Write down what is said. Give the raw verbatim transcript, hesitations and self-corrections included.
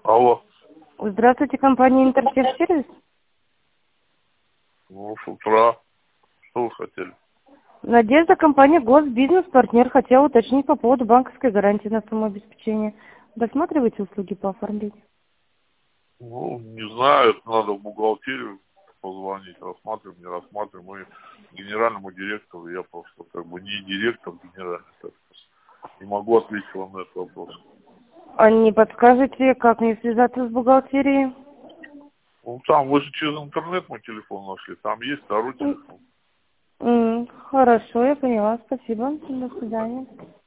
Алло. Здравствуйте, компания Интертех-сервис. Ну, с утра. Что вы хотели? Надежда, компания Госбизнес, партнер. Хотела уточнить по поводу банковской гарантии на самообеспечение. Досматриваете услуги по оформлению? Ну, не знаю, это надо в бухгалтерию позвонить, рассматриваем, не рассматриваем. Мы генеральному директору, я просто как бы не директор генеральный, так что не могу ответить вам на этот вопрос. А не подскажете, как мне связаться с бухгалтерией? Ну, там, вы же через интернет мой телефон нашли, там есть второй М, телефон. м, Хорошо, я поняла. Спасибо. До свидания.